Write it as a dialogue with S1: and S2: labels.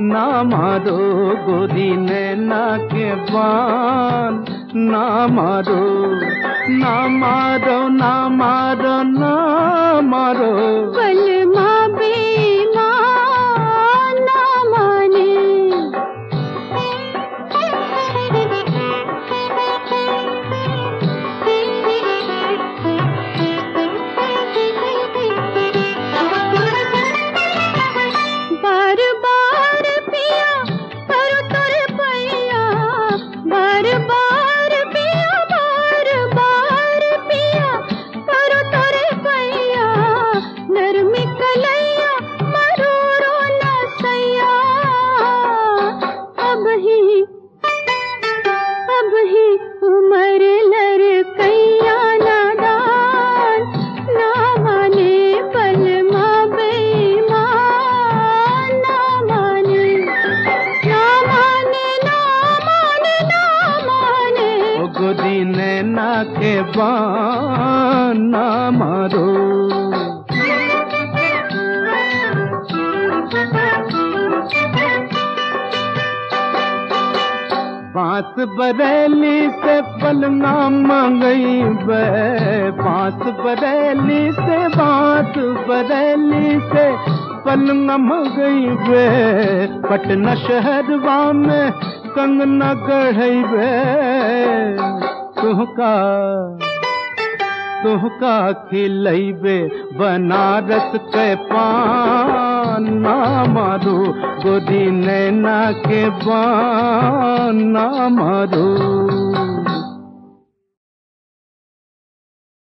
S1: ना मारो गोरी नैना के बान, ना मारो ना मारो ना मारो ना मारो।
S2: बलमा बेईमान ना माने, बार बार पिया करो तोरे पैया, बार बार पिया बार बार पिया करो तोरे पैया। नरमी कलैया मरूरो न सैया, अब ही उमर लड़कैया नादान ना माने। बलमा बेईमान ना माने, ना माने ना माने ना माने।
S1: ओ गोरी नैना के बान, ना मारो। बांस बरेली से पलंगा मंगई बे, बांस बरेली से पलंगा मंगई बे। पटना शहरवा में कंगना गढ़ई बे। तुहका खिलैबे बनारस के पान, ना मारो गोरी नैना के बान, ना मारो।